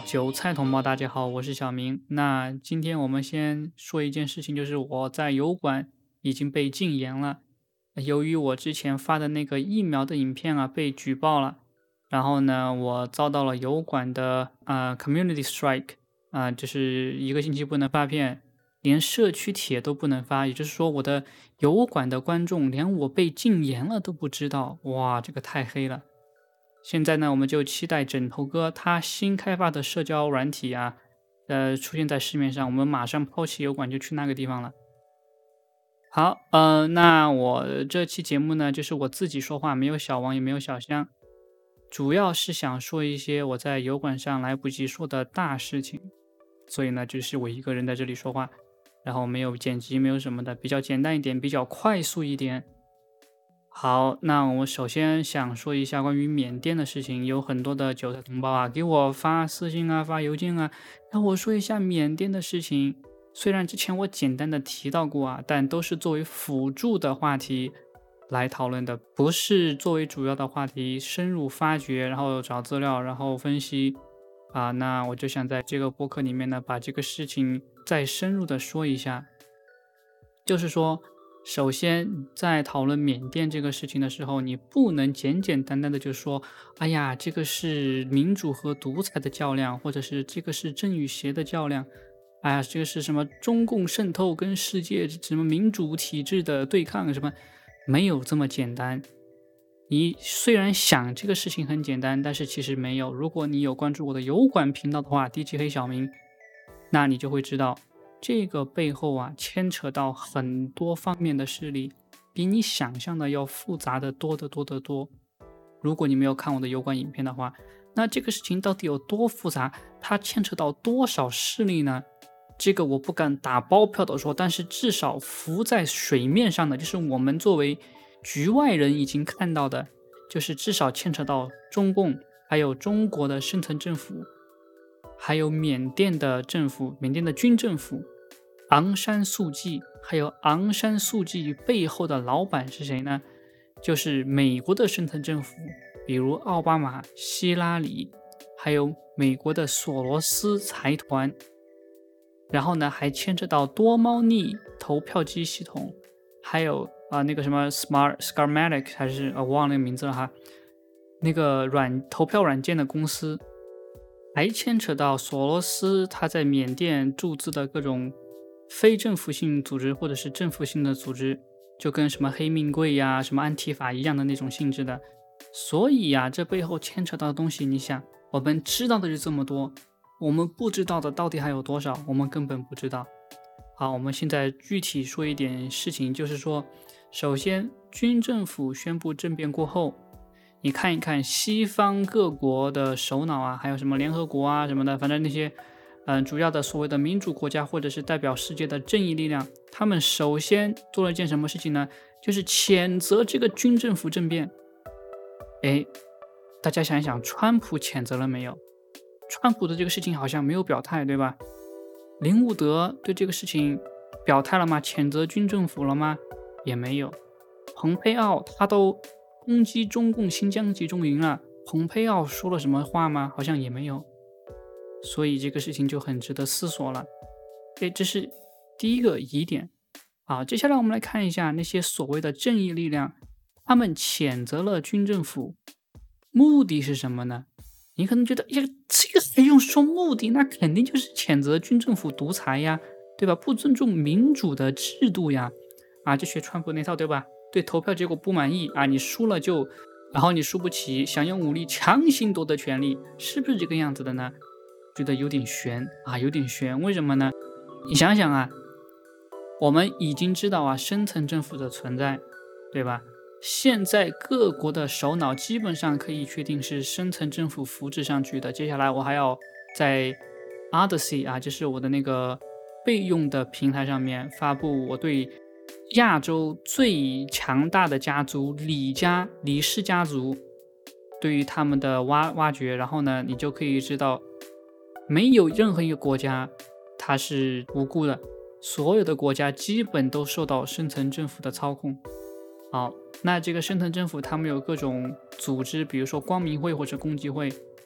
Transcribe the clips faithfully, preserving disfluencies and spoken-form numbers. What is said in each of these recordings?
韭菜同胞，大家好，我是小明。那今天我们先说一件事情，就是我在油管已经被禁言了。由于我之前发的那个疫苗的影片啊被举报了，然后呢，我遭到了油管的呃 community strike 啊、就是一个星期不能发片，连社区帖都不能发，也就是说我的油管的观众连我被禁言了都不知道。哇，这个太黑了。现在呢，我们就期待枕头哥他新开发的社交软体啊，呃，出现在市面上，我们马上抛弃油管就去那个地方了。好，呃，那我这期节目呢，就是我自己说话，没有小王，也没有小香，主要是想说一些我在油管上来不及说的大事情，所以呢，就是我一个人在这里说话，然后没有剪辑，没有什么的，比较简单一点，比较快速一点。好，那我首先想说一下关于缅甸的事情，有很多的韭菜同胞啊，给我发私信啊，发邮件啊，让我说一下缅甸的事情。虽然之前我简单的提到过啊，但都是作为辅助的话题来讨论的，不是作为主要的话题深入发掘，然后找资料，然后分析啊。那我就想在这个播客里面呢，把这个事情再深入的说一下，就是说。首先，在讨论缅甸这个事情的时候，你不能简简单单的就说，哎呀，这个是民主和独裁的较量，或者是这个是正与邪的较量，哎呀，这个是什么中共渗透跟世界什么民主体制的对抗，什么没有这么简单。你虽然想这个事情很简单，但是其实没有。如果你有关注我的油管频道的话，D J 黑小明，那你就会知道。这个背后啊，牵扯到很多方面的势力，比你想象的要复杂的多得多得多。如果你没有看我的油管影片的话，那这个事情到底有多复杂？它牵扯到多少势力呢？这个我不敢打包票的说，但是至少浮在水面上的，就是我们作为局外人已经看到的，就是至少牵扯到中共，还有中国的深层政府。还有缅甸的政府，缅甸的军政府，昂山素季，还有昂山素季背后的老板是谁呢？就是美国的深层政府，比如奥巴马、希拉里，还有美国的索罗斯财团。然后呢，还牵扯到多猫腻投票机系统，还有啊、呃、那个什么 Smart Smartmatic 还是呃我忘了那个名字了哈，那个软投票软件的公司。还牵扯到索罗斯他在缅甸注资的各种非政府性组织或者是政府性的组织，就跟什么黑命贵呀、什么安提法一样的那种性质的。所以呀，这背后牵扯到的东西，你想，我们知道的就这么多，我们不知道的到底还有多少？我们根本不知道。好，我们现在具体说一点事情，就是说，首先，军政府宣布政变过后。你看一看西方各国的首脑啊，还有什么联合国啊什么的，反正那些嗯、呃、主要的所谓的民主国家或者是代表世界的正义力量，他们首先做了一件什么事情呢？就是谴责这个军政府政变。哎，大家想一想，川普谴责了没有？川普的这个事情好像没有表态，对吧？林伍德对这个事情表态了吗？谴责军政府了吗？也没有。蓬佩奥他都攻击中共新疆集中营了，蓬佩奥说了什么话吗？好像也没有，所以这个事情就很值得思索了。诶，这是第一个疑点。好，接下来我们来看一下那些所谓的正义力量，他们谴责了军政府，目的是什么呢？你可能觉得，呀，这个还用说目的？那肯定就是谴责军政府独裁呀，对吧？不尊重民主的制度呀，啊，就学川普那套，对吧？对投票结果不满意啊，你输了就，然后你输不起，想用武力强行夺得权力，是不是这个样子的呢？觉得有点悬啊，有点悬。为什么呢？你想想啊，我们已经知道啊，深层政府的存在，对吧？现在各国的首脑基本上可以确定是深层政府扶植上去的。接下来我还要在 Odyssey 啊，就是我的那个备用的平台上面发布我对亚洲最强大的家族李家李氏家族对于他们的挖挖掘，然后呢，你就可以知道，没有任何一个国家它是无辜的，所有的国家基本都受到深层政府的操控。好，那这个深层政府他们有各种组织，比如说光明会或者共济会，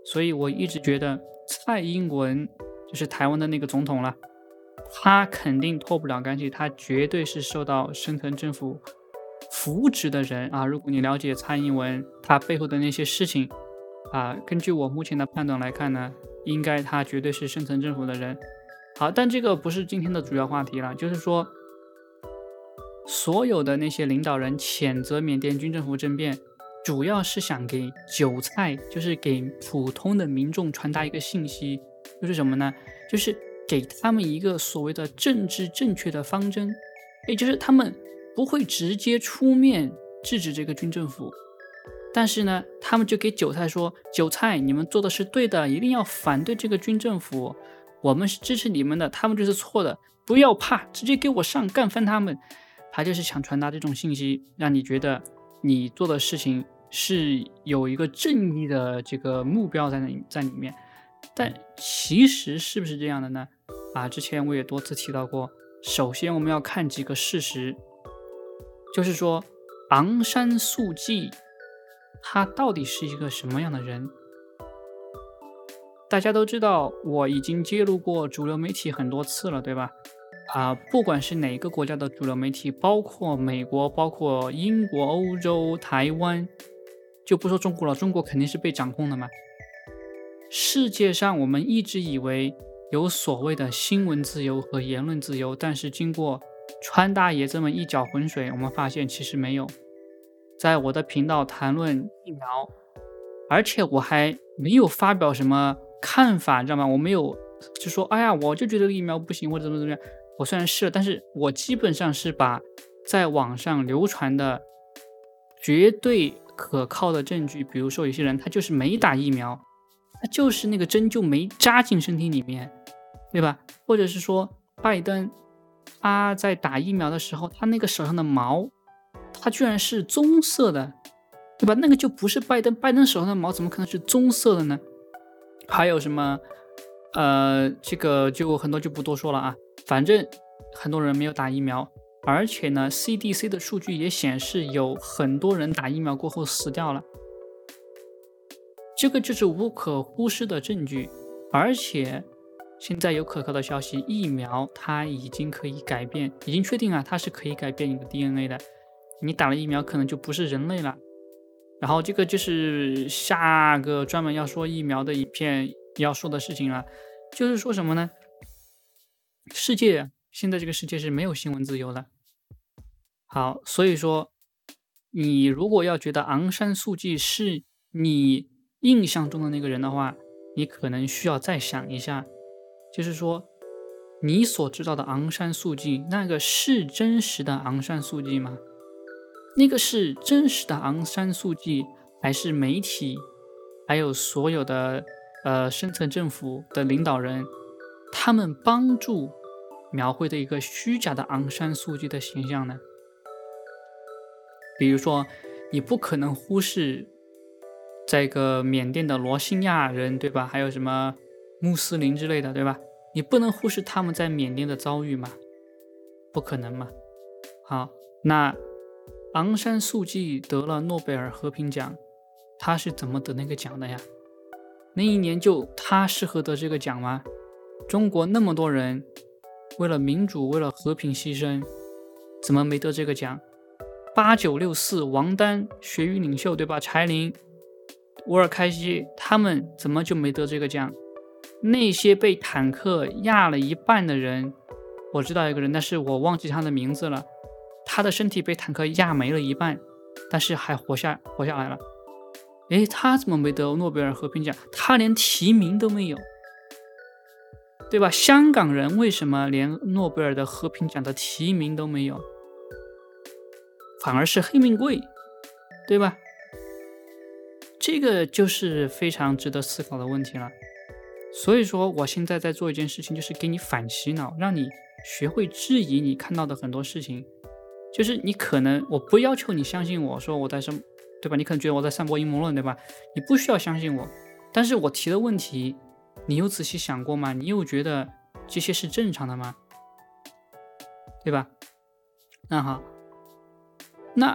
所以我一直觉得蔡英文就是台湾的那个总统了，他肯定脱不了干系，他绝对是受到深层政府扶植的人啊。如果你了解蔡英文他背后的那些事情啊，根据我目前的判断来看呢，应该他绝对是深层政府的人。好，但这个不是今天的主要话题了，就是说所有的那些领导人谴责缅甸军政府政变，主要是想给韭菜，就是给普通的民众传达一个信息，就是什么呢？就是给他们一个所谓的政治正确的方针，也就是他们不会直接出面制止这个军政府，但是呢，他们就给韭菜说，韭菜你们做的是对的，一定要反对这个军政府，我们是支持你们的，他们就是错的，不要怕，直接给我上，干翻他们。他就是想传达这种信息，让你觉得你做的事情是有一个正义的这个目标在那在里面。但其实是不是这样的呢？啊，之前我也多次提到过，首先我们要看几个事实，就是说昂山素季他到底是一个什么样的人。大家都知道我已经揭露过主流媒体很多次了，对吧？啊，不管是哪个国家的主流媒体，包括美国，包括英国、欧洲、台湾，就不说中国了，中国肯定是被掌控的嘛。世界上我们一直以为有所谓的新闻自由和言论自由，但是经过川大爷这么一搅浑水，我们发现其实没有。在我的频道谈论疫苗，而且我还没有发表什么看法，知道吗？我没有就说哎呀，我就觉得疫苗不行或者怎么怎么样。我虽然试了，但是我基本上是把在网上流传的绝对可靠的证据，比如说有些人他就是没打疫苗，他就是那个针就没扎进身体里面，对吧？或者是说拜登他在打疫苗的时候，他那个手上的毛他居然是棕色的，对吧？那个就不是拜登，拜登手上的毛怎么可能是棕色的呢？还有什么呃，这个就很多就不多说了啊。反正很多人没有打疫苗，而且呢 C D C 的数据也显示有很多人打疫苗过后死掉了，这个就是无可忽视的证据。而且现在有可靠的消息，疫苗它已经可以改变，已经确定了它是可以改变你的 D N A 的，你打了疫苗可能就不是人类了。然后这个就是下个专门要说疫苗的影片要说的事情了，就是说什么呢？世界现在这个世界是没有新闻自由的。好，所以说你如果要觉得昂山素季是你印象中的那个人的话，你可能需要再想一下，就是说你所知道的昂山素季那个是真实的昂山素季吗？那个是真实的昂山素季，还是媒体还有所有的呃深层政府的领导人他们帮助描绘的一个虚假的昂山素季的形象呢？比如说你不可能忽视这个缅甸的罗兴亚人，对吧？还有什么穆斯林之类的，对吧？你不能忽视他们在缅甸的遭遇嘛，不可能嘛。好，那昂山素季得了诺贝尔和平奖，他是怎么得那个奖的呀？那一年就他适合得这个奖吗？中国那么多人为了民主为了和平牺牲，怎么没得这个奖？八九六四王丹学运领袖，对吧？柴玲、乌尔开西他们怎么就没得这个奖？那些被坦克压了一半的人，我知道一个人，但是我忘记他的名字了，他的身体被坦克压没了一半，但是还活下活下来了。诶，他怎么没得诺贝尔和平奖？他连提名都没有，对吧？香港人为什么连诺贝尔的和平奖的提名都没有，反而是黑命贵，对吧？这个就是非常值得思考的问题了。所以说我现在在做一件事情，就是给你反洗脑，让你学会质疑你看到的很多事情。就是你可能我不要求你相信我说我在什么，对吧？你可能觉得我在散播阴谋论，对吧？你不需要相信我，但是我提的问题你有仔细想过吗？你又觉得这些是正常的吗？对吧？那好，那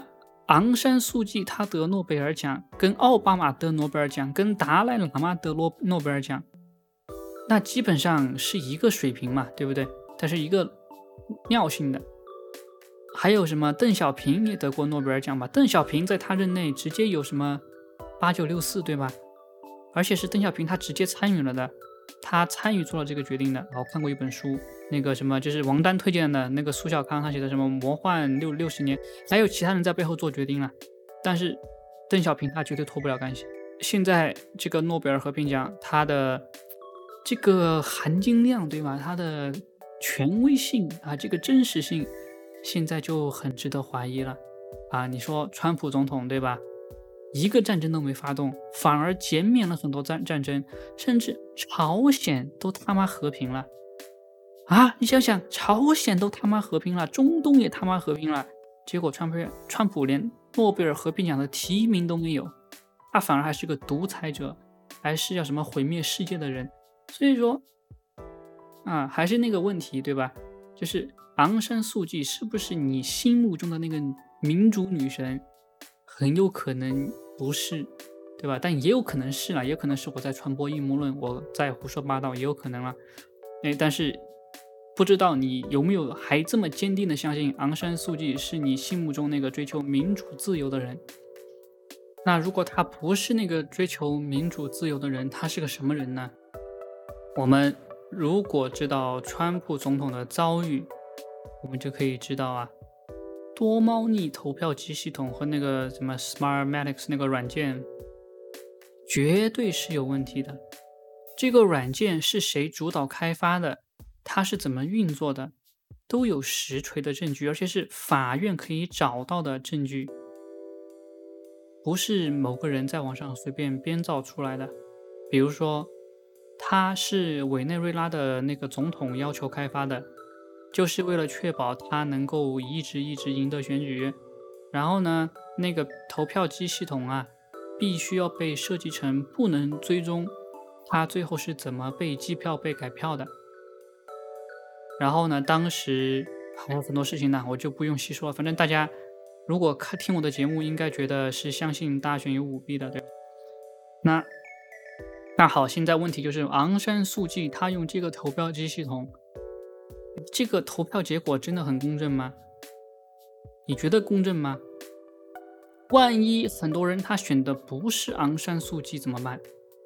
昂山素季他得诺贝尔奖，跟奥巴马得诺贝尔奖，跟达赖喇嘛得诺诺贝尔奖，那基本上是一个水平嘛，对不对？它是一个尿性的。还有什么邓小平也得过诺贝尔奖吧？邓小平在他任内直接有什么八九六四，对吧？而且是邓小平他直接参与了的，他参与做了这个决定的。我看过一本书，那个什么就是王丹推荐的那个苏小康他写的什么魔幻六六十年，还有其他人在背后做决定了，但是邓小平他绝对脱不了干系。现在这个诺贝尔和平奖，它的这个含金量，对吧？它的权威性啊，这个真实性，现在就很值得怀疑了啊！你说川普总统，对吧？一个战争都没发动，反而减免了很多战战争，甚至朝鲜都他妈和平了啊！你想想，朝鲜都他妈和平了，中东也他妈和平了，结果川普川普连诺贝尔和平奖的提名都没有，他反而还是个独裁者，还是要什么毁灭世界的人。所以说啊，还是那个问题，对吧？就是昂山素季是不是你心目中的那个民主女神？很有可能不是，对吧？但也有可能是啦，也有可能是我在传播阴谋论，我在胡说八道，也有可能啦。哎，但是不知道你有没有还这么坚定的相信昂山素季是你心目中那个追求民主自由的人？那如果他不是那个追求民主自由的人，他是个什么人呢？我们如果知道川普总统的遭遇，我们就可以知道啊，多猫腻投票机系统和那个什么 Smartmatic 那个软件绝对是有问题的。这个软件是谁主导开发的，它是怎么运作的，都有实锤的证据，而且是法院可以找到的证据，不是某个人在网上随便编造出来的。比如说他是委内瑞拉的那个总统要求开发的，就是为了确保他能够一直一直赢得选举。然后呢，那个投票机系统啊，必须要被设计成不能追踪他最后是怎么被计票被改票的。然后呢，当时还有很多事情呢，我就不用细说了。反正大家如果看听我的节目，应该觉得是相信大选有舞弊的，对吧？那那好，现在问题就是昂山素季他用这个投票机系统，这个投票结果真的很公正吗？你觉得公正吗？万一很多人他选的不是昂山素季怎么办？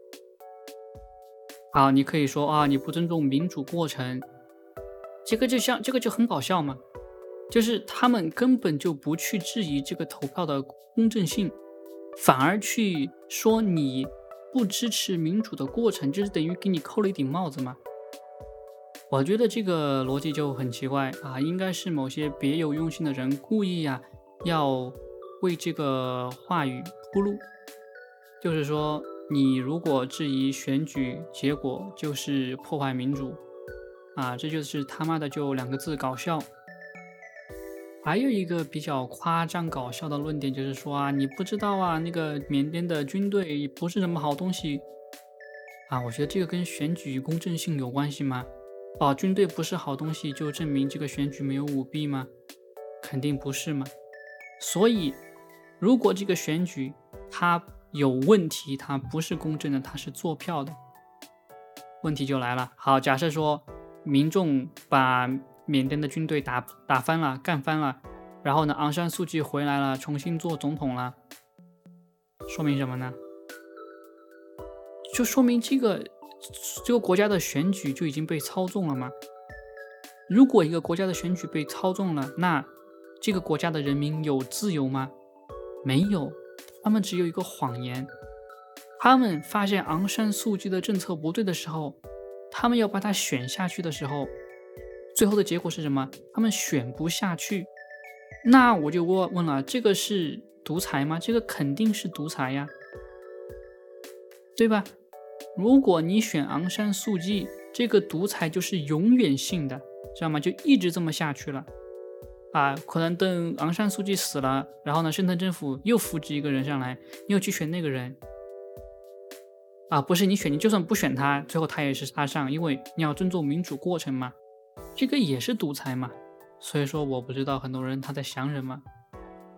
好，你可以说啊，你不尊重民主过程，这个就像这个就很搞笑嘛，就是他们根本就不去质疑这个投票的公正性，反而去说你不支持民主的过程，就是等于给你扣了一顶帽子嘛。我觉得这个逻辑就很奇怪啊，应该是某些别有用心的人故意呀、啊、要为这个话语铺路，就是说你如果质疑选举结果，就是破坏民主啊，这就是他妈的就两个字，搞笑。还有一个比较夸张搞笑的论点就是说啊，你不知道啊，那个缅甸的军队不是什么好东西啊。我觉得这个跟选举公正性有关系吗？哦，军队不是好东西就证明这个选举没有舞弊吗？肯定不是嘛。所以如果这个选举它有问题，它不是公正的，它是作票的，问题就来了。好，假设说民众把缅甸的军队打打翻了，干翻了，然后呢，昂山素季回来了，重新做总统了，说明什么呢？就说明这个这个国家的选举就已经被操纵了吗？如果一个国家的选举被操纵了，那这个国家的人民有自由吗？没有，他们只有一个谎言。他们发现昂山素季的政策不对的时候，他们要把他选下去的时候，最后的结果是什么？他们选不下去。那我就问了，这个是独裁吗？这个肯定是独裁呀，对吧？如果你选昂山素季，这个独裁就是永远性的，知道吗？就一直这么下去了啊！可能等昂山素季死了，然后呢，深圳政府又扶植一个人上来，你又去选那个人啊？不是你选，你就算不选他，最后他也是他上，因为你要尊重民主过程嘛，这个也是独裁嘛。所以说，我不知道很多人他在想什么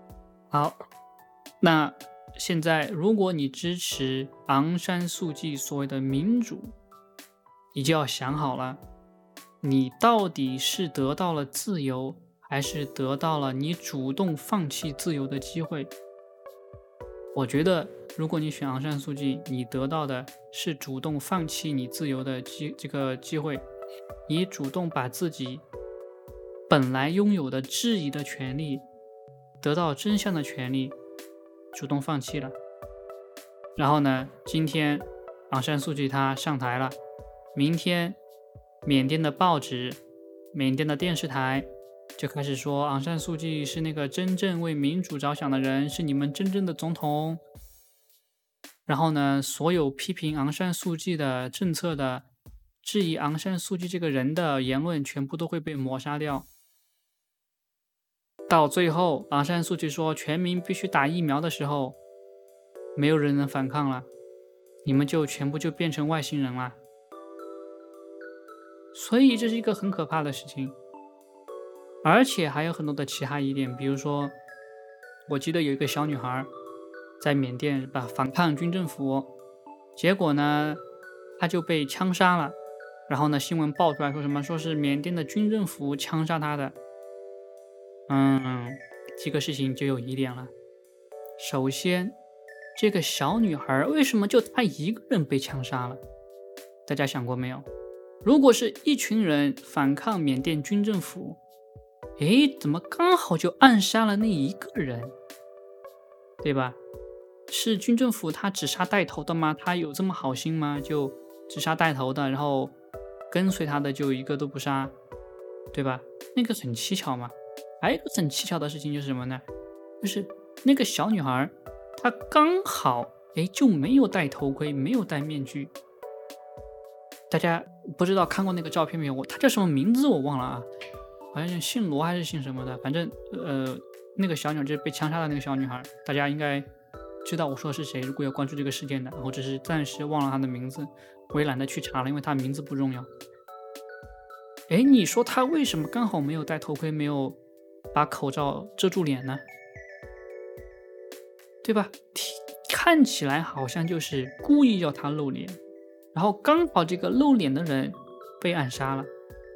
好，那现在如果你支持昂山素季所谓的民主，你就要想好了，你到底是得到了自由，还是得到了你主动放弃自由的机会？我觉得，如果你选昂山素季，你得到的是主动放弃你自由的机这个机会，你主动把自己本来拥有的质疑的权利，得到真相的权利，主动放弃了。然后呢，今天昂山素季他上台了，明天缅甸的报纸、缅甸的电视台就开始说昂山素季是那个真正为民主着想的人，是你们真正的总统。然后呢，所有批评昂山素季的政策的、质疑昂山素季这个人的言论全部都会被抹杀掉。到最后昂山素季说全民必须打疫苗的时候，没有人能反抗了，你们就全部就变成外星人了。所以这是一个很可怕的事情，而且还有很多的其他疑点，比如说我记得有一个小女孩在缅甸吧反抗军政府，结果呢她就被枪杀了，然后呢新闻爆出来说什么，说是缅甸的军政府枪杀她的。嗯，这个事情就有疑点了。首先，这个小女孩为什么就她一个人被枪杀了？大家想过没有？如果是一群人反抗缅甸军政府，诶，怎么刚好就暗杀了那一个人？对吧？是军政府他只杀带头的吗？他有这么好心吗？就只杀带头的，然后跟随他的就一个都不杀，对吧？那个很蹊跷嘛。还有一个很蹊跷的事情就是什么呢？就是那个小女孩，她刚好哎就没有戴头盔，没有戴面具。大家不知道看过那个照片没有？我她叫什么名字我忘了啊，好像是姓罗还是姓什么的，反正呃那个小女孩就是被枪杀的那个小女孩，大家应该知道我说的是谁。如果要关注这个事件的，我只是暂时忘了她的名字，我也懒得去查了，因为她名字不重要。哎，你说她为什么刚好没有戴头盔，没有把口罩遮住脸呢？对吧？看起来好像就是故意要他露脸，然后刚好这个露脸的人被暗杀了。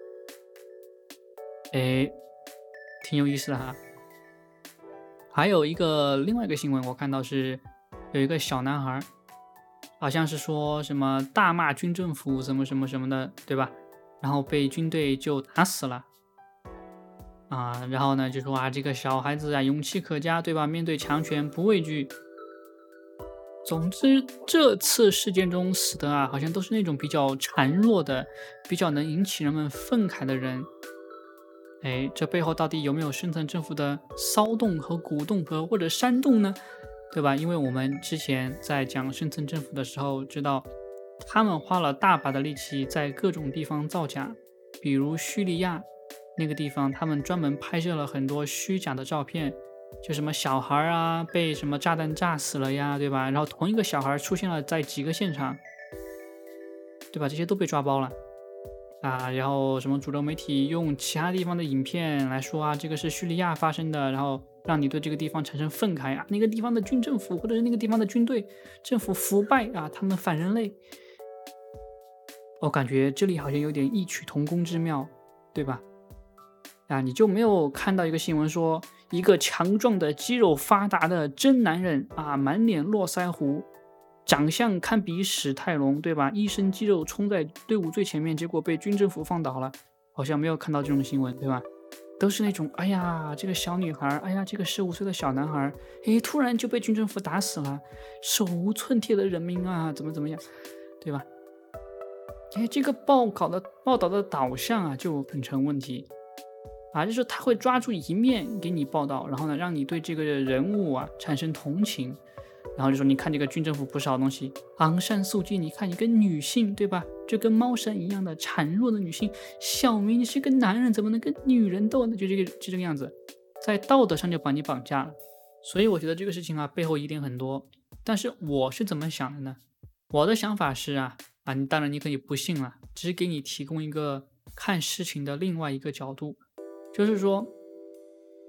哎，挺有意思的哈。还有一个另外一个新闻，我看到是有一个小男孩，好像是说什么大骂军政府什么什么什么的，对吧？然后被军队就打死了。啊，然后呢，就说啊，这个小孩子啊，勇气可嘉，对吧？面对强权不畏惧。总之，这次事件中死的啊，好像都是那种比较孱弱的、比较能引起人们愤慨的人。哎，这背后到底有没有深层政府的骚动和鼓动和或者煽动呢？对吧？因为我们之前在讲深层政府的时候，知道他们花了大把的力气在各种地方造假，比如叙利亚。那个地方他们专门拍摄了很多虚假的照片，就什么小孩啊被什么炸弹炸死了呀，对吧？然后同一个小孩出现了在几个现场，对吧？这些都被抓包了啊。然后什么主流媒体用其他地方的影片来说啊，这个是叙利亚发生的，然后让你对这个地方产生愤慨啊，那个地方的军政府或者是那个地方的军队政府腐败啊，他们反人类。我感觉这里好像有点异曲同工之妙，对吧？啊，你就没有看到一个新闻说，一个强壮的、肌肉发达的真男人啊，满脸络腮胡，长相堪比史泰龙，对吧？一身肌肉冲在队伍最前面，结果被军政府放倒了，好像没有看到这种新闻，对吧？都是那种，哎呀，这个小女孩，哎呀，这个十五岁的小男孩，哎，突然就被军政府打死了，手无寸铁的人民啊，怎么怎么样，对吧？哎，这个报考的报道的导向啊，就很成问题。啊，就是他会抓住一面给你报道，然后呢，让你对这个人物啊产生同情，然后就说你看这个军政府不是好东西，昂山素季，你看一个女性，对吧？就跟猫神一样的孱弱的女性，小明你是个男人，怎么能跟女人斗呢？就这个就这个样子，在道德上就把你绑架了。所以我觉得这个事情啊背后疑点很多，但是我是怎么想的呢？我的想法是啊啊，你当然你可以不信了，只是给你提供一个看事情的另外一个角度。就是说，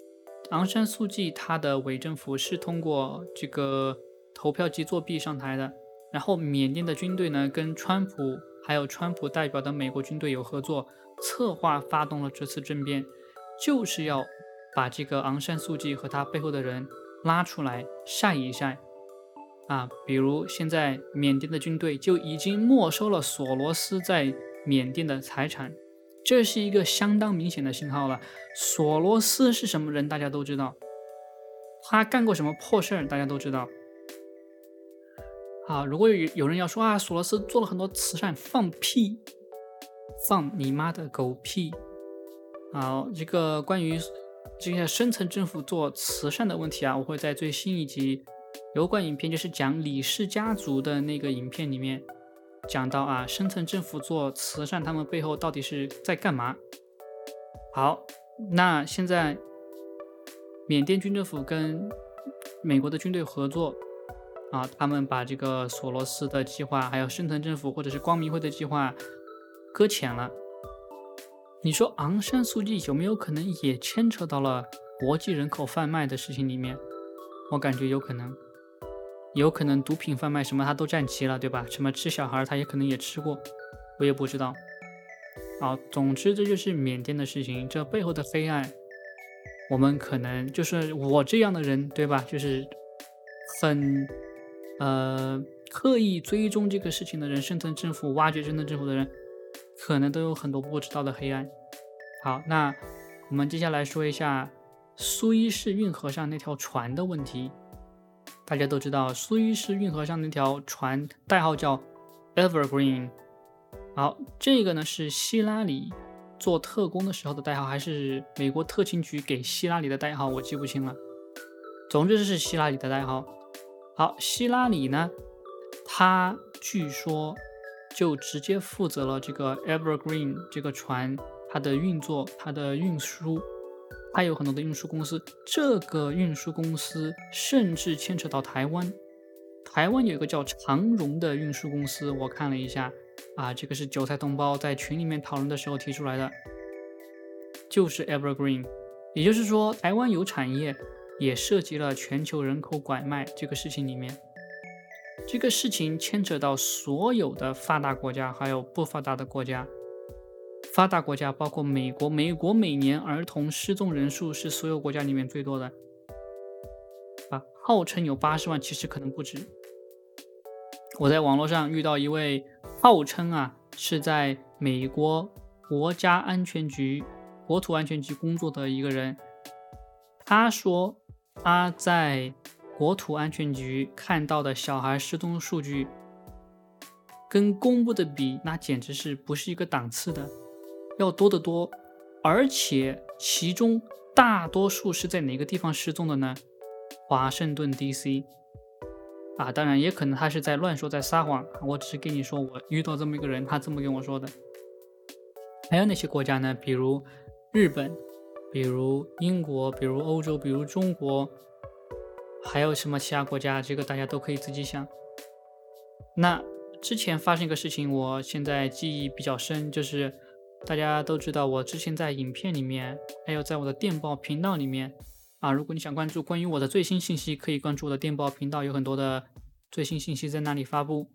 昂山素季他的伪政府是通过这个投票机作弊上台的，然后缅甸的军队呢跟川普还有川普代表的美国军队有合作，策划发动了这次政变，就是要把这个昂山素季和他背后的人拉出来晒一晒啊。比如现在缅甸的军队就已经没收了索罗斯在缅甸的财产，这是一个相当明显的信号了。索罗斯是什么人，大家都知道，他干过什么破事儿，大家都知道。啊，如果有有人要说啊，索罗斯做了很多慈善，放屁，放你妈的狗屁！啊，这个关于这些深层政府做慈善的问题啊，我会在最新一集有关影片，就是讲李氏家族的那个影片里面讲到啊，深层政府做慈善，他们背后到底是在干嘛？好，那现在缅甸军政府跟美国的军队合作啊，他们把这个索罗斯的计划，还有深层政府或者是光明会的计划搁浅了。你说昂山素季有没有可能也牵扯到了国际人口贩卖的事情里面？我感觉有可能，有可能毒品贩卖什么他都占齐了，对吧？什么吃小孩他也可能也吃过，我也不知道。啊，总之这就是缅甸的事情，这背后的黑暗，我们可能就是我这样的人，对吧？就是很呃刻意追踪这个事情的人，深层政府挖掘深层政府的人，可能都有很多不知道的黑暗。好，那我们接下来说一下苏伊士运河上那条船的问题。大家都知道，苏伊士运河上那条船代号叫 Evergreen。好，这个呢是希拉里做特工的时候的代号，还是美国特勤局给希拉里的代号，我记不清了。总之是希拉里的代号。好，希拉里呢，他据说就直接负责了这个 Evergreen 这个船它的运作，它的运输，它有很多的运输公司，这个运输公司甚至牵扯到台湾。台湾有一个叫长荣的运输公司，我看了一下啊，这个是韭菜同胞在群里面讨论的时候提出来的，就是 Evergreen。 也就是说，台湾有产业也涉及了全球人口拐卖这个事情里面。这个事情牵扯到所有的发达国家还有不发达的国家。发达国家包括美国，美国每年儿童失踪人数是所有国家里面最多的啊，号称有八十万，其实可能不止。我在网络上遇到一位号称啊是在美国国家安全局国土安全局工作的一个人，他说他在国土安全局看到的小孩失踪数据跟公布的比，那简直是不是一个档次的，要多得多。而且其中大多数是在哪个地方失踪的呢？华盛顿 D C 啊，当然也可能他是在乱说，在撒谎，我只是跟你说我遇到这么一个人，他这么跟我说的。还有哪些国家呢？比如日本，比如英国，比如欧洲，比如中国，还有什么其他国家，这个大家都可以自己想。那之前发生一个事情，我现在记忆比较深，就是大家都知道我之前在影片里面，还有在我的电报频道里面啊，如果你想关注关于我的最新信息，可以关注我的电报频道，有很多的最新信息在那里发布。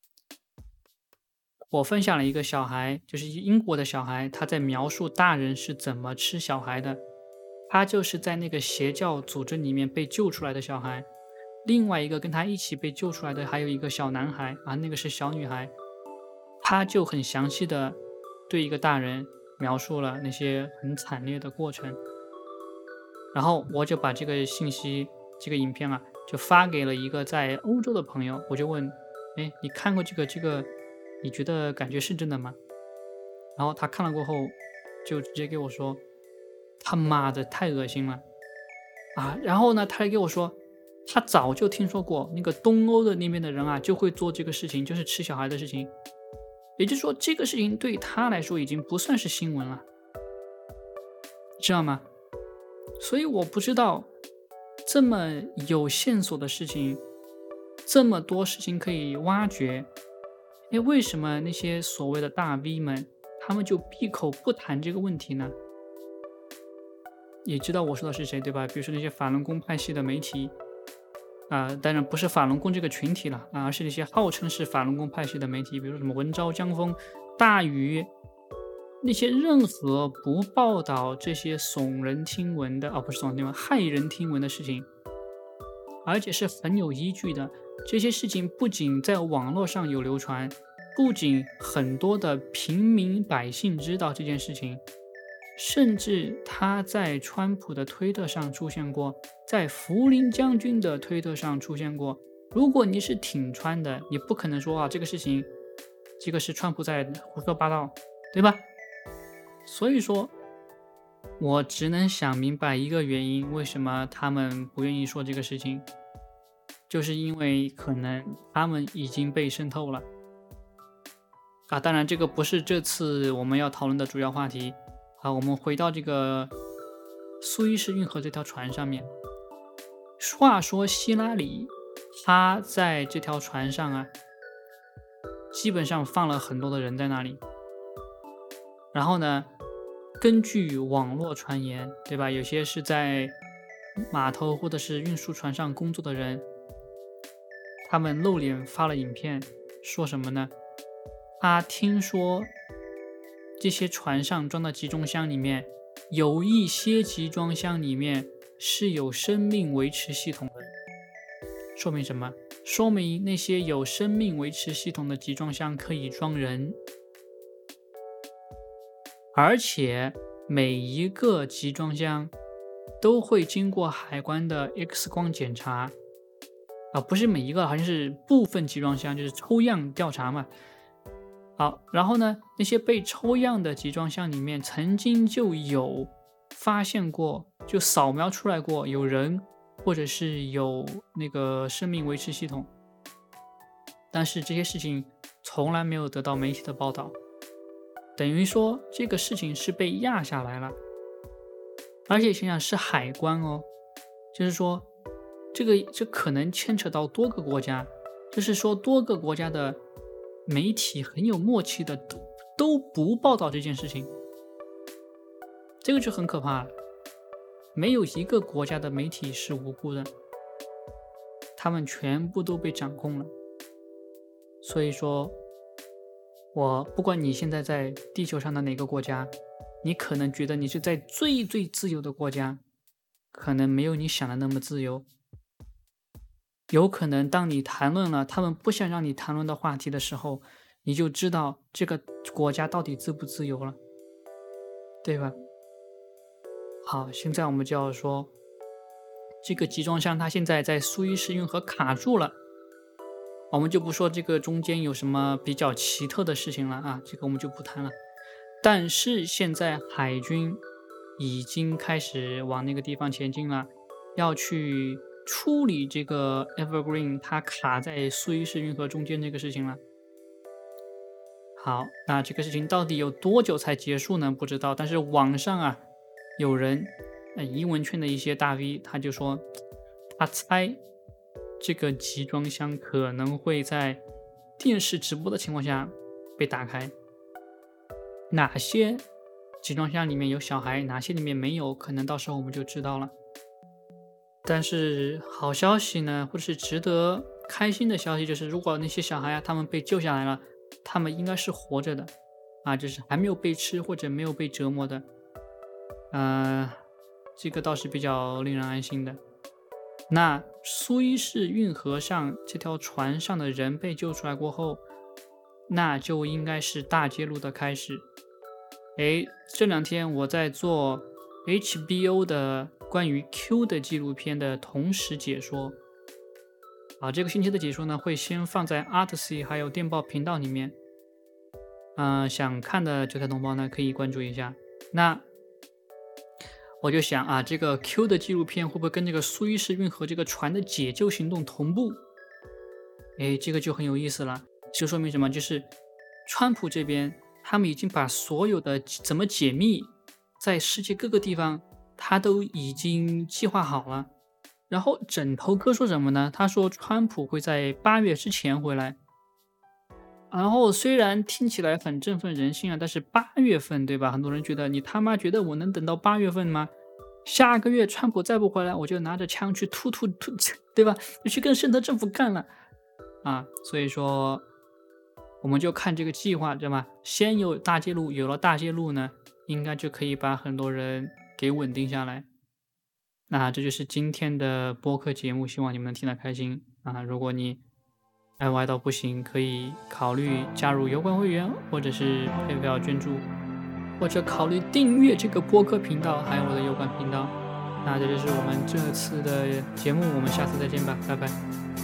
我分享了一个小孩，就是英国的小孩，他在描述大人是怎么吃小孩的。他就是在那个邪教组织里面被救出来的小孩。另外一个跟他一起被救出来的还有一个小男孩啊，那个是小女孩。他就很详细的对一个大人描述了那些很惨烈的过程。然后我就把这个信息，这个影片啊，就发给了一个在欧洲的朋友，我就问，哎，你看过这个这个，你觉得感觉是真的吗？然后他看了过后，就直接给我说，他妈的太恶心了啊！然后呢，他还给我说，他早就听说过那个东欧的那边的人啊，就会做这个事情，就是吃小孩的事情。也就是说，这个事情对他来说已经不算是新闻了，知道吗？所以我不知道这么有线索的事情，这么多事情可以挖掘，哎，为什么那些所谓的大 V 们，他们就闭口不谈这个问题呢？ 也知道我说的是谁，对吧？比如说那些法轮功派系的媒体啊、当然不是法轮功这个群体了啊，而是那些号称是法轮功派系的媒体，比如说什么文昭江风、大禹，那些任何不报道这些耸人听闻的，哦，不是耸人听闻，骇人听闻的事情，而且是很有依据的。这些事情不仅在网络上有流传，不仅很多的平民百姓知道这件事情，甚至他在川普的推特上出现过，在福林将军的推特上出现过。如果你是挺川的，你不可能说啊这个事情，这个是川普在胡说八道，对吧？所以说，我只能想明白一个原因，为什么他们不愿意说这个事情，就是因为可能他们已经被渗透了啊。当然，这个不是这次我们要讨论的主要话题。好，我们回到这个苏伊士运河这条船上面。话说希拉里，他在这条船上啊，基本上放了很多的人在那里。然后呢，根据网络传言，对吧？有些是在码头或者是运输船上工作的人，他们露脸发了影片，说什么呢？他听说这些船上装的集装箱里面，有一些集装箱里面是有生命维持系统的。说明什么？说明那些有生命维持系统的集装箱可以装人，而且每一个集装箱都会经过海关的 X 光检查啊，不是每一个，好像是部分集装箱，就是抽样调查嘛。好，然后呢，那些被抽样的集装箱里面曾经就有发现过，就扫描出来过有人，或者是有那个生命维持系统，但是这些事情从来没有得到媒体的报道，等于说这个事情是被压下来了。而且想想是海关哦，就是说这个这可能牵扯到多个国家，就是说多个国家的媒体很有默契的都都不报道这件事情，这个就很可怕了。没有一个国家的媒体是无辜的，他们全部都被掌控了。所以说，我不管你现在在地球上的哪个国家，你可能觉得你是在最最自由的国家，可能没有你想的那么自由。有可能当你谈论了他们不想让你谈论的话题的时候，你就知道这个国家到底自不自由了，对吧？好，现在我们就要说这个集装箱它现在在苏伊士运河卡住了，我们就不说这个中间有什么比较奇特的事情了啊，这个我们就不谈了。但是现在海军已经开始往那个地方前进了，要去处理这个 Evergreen 它卡在苏伊士运河中间这个事情了。好，那这个事情到底有多久才结束呢？不知道。但是网上啊，有人，呃，英文圈的一些大 V， 他就说，他猜这个集装箱可能会在电视直播的情况下被打开。哪些集装箱里面有小孩，哪些里面没有，可能到时候我们就知道了。但是好消息呢，或者是值得开心的消息，就是如果那些小孩啊，他们被救下来了，他们应该是活着的啊，就是还没有被吃或者没有被折磨的。呃，这个倒是比较令人安心的。那苏伊士运河上这条船上的人被救出来过后，那就应该是大揭露的开始。诶，这两天我在做 H B O 的关于 Q 的纪录片的同时解说。啊，这个星期的解说呢，会先放在 Artsy 还有电报频道里面。嗯、呃，想看的韭菜同胞呢，可以关注一下。那我就想啊，这个 Q 的纪录片会不会跟这个苏伊士运河这个船的解救行动同步？哎，这个就很有意思了。就说明什么？就是川普这边他们已经把所有的怎么解密，在世界各个地方他都已经计划好了。然后枕头哥说什么呢？他说川普会在八月之前回来。然后虽然听起来很振奋人心啊，但是八月份对吧？很多人觉得你他妈觉得我能等到八月份吗？ 下个月川普再不回来，我就拿着枪去突突突，对吧？就去跟圣德政府干了啊！所以说，我们就看这个计划，对吧？先有大介入，有了大介入呢，应该就可以把很多人给稳定下来。那这就是今天的播客节目，希望你们能听得开心啊！如果你爱歪到不行，可以考虑加入油管会员，或者是配票捐助，或者考虑订阅这个播客频道，还有我的油管频道。那这就是我们这次的节目，我们下次再见吧，拜拜。